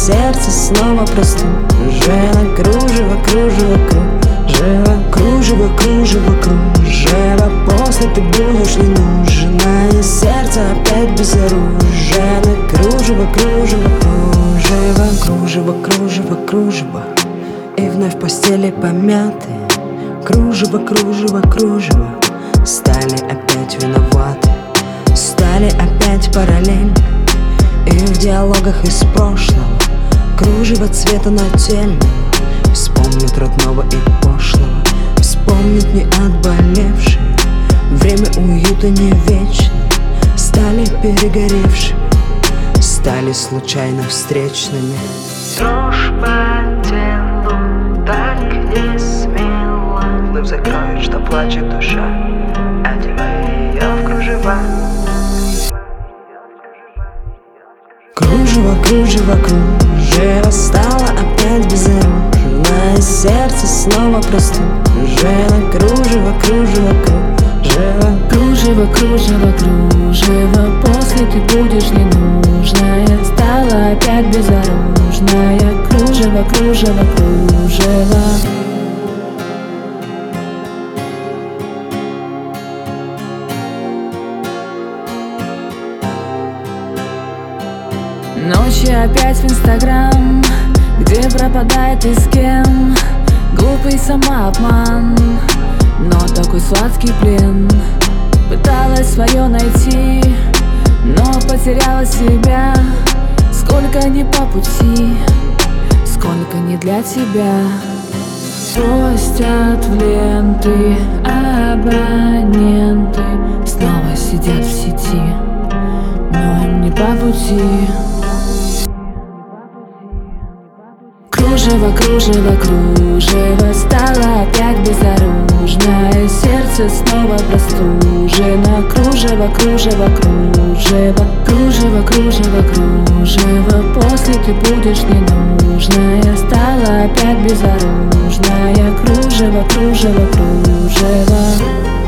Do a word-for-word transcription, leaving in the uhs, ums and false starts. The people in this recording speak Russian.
сердце снова простужено. Кружево, кружево, кружево, кружево, кружево, кружево. После ты будешь не нужна, и сердце опять безоружно. Кружево, кружево, кружево, кружево, кружево, кружево. И вновь в постели помяты. Кружево, кружево, кружево. Стали опять виноваты, стали опять параллель. И в диалогах из прошлого кружево цвета нательного. Вспомнить родного и пошлого, вспомнить не отболевшее. Время уюта не вечно. Стали перегоревшими, стали случайно встречными. Дрожь по телу, так не смело. Вновь закроет, что плачет душа, одевая ее в кружева. Кружево, кружево, кружево. Стало опять безоружно, и сердце снова простужено. Кружево, кружево, кружево. Кружево, кружево, кружево. После ты будешь не нужная, стала опять безоружная. Кружево, кружево, кружево. Ночи опять в Инстаграм, где пропадает и с кем. Глупый самообман, но такой сладкий плен. Пыталась свое найти, но потеряла себя. Сколько не по пути, сколько не для тебя. Постят в ленты абоненты, снова сидят в сети, но им не по пути. Кружево, кружево, кружево. Стало опять безоружное, сердце снова простужено. Кружево, кружево, кружево. Кружево, кружево, кружево. После ты будешь не нужная, стала опять безоружная. Кружево, кружево, кружево.